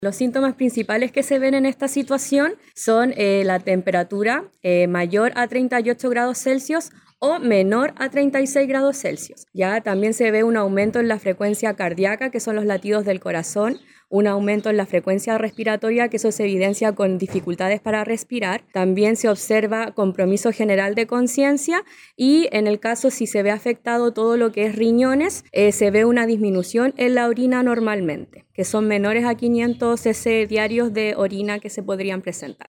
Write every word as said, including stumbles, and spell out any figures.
Los síntomas principales que se ven en esta situación son eh, la temperatura eh, mayor a treinta y ocho grados Celsius o menor a treinta y seis grados Celsius. Ya también se ve un aumento en la frecuencia cardíaca, que son los latidos del corazón, un aumento en la frecuencia respiratoria, que eso se evidencia con dificultades para respirar. También se observa compromiso general de conciencia y en el caso si se ve afectado todo lo que es riñones, eh, se ve una disminución en la orina normalmente, que son menores a quinientos centilitros diarios de orina que se podrían presentar.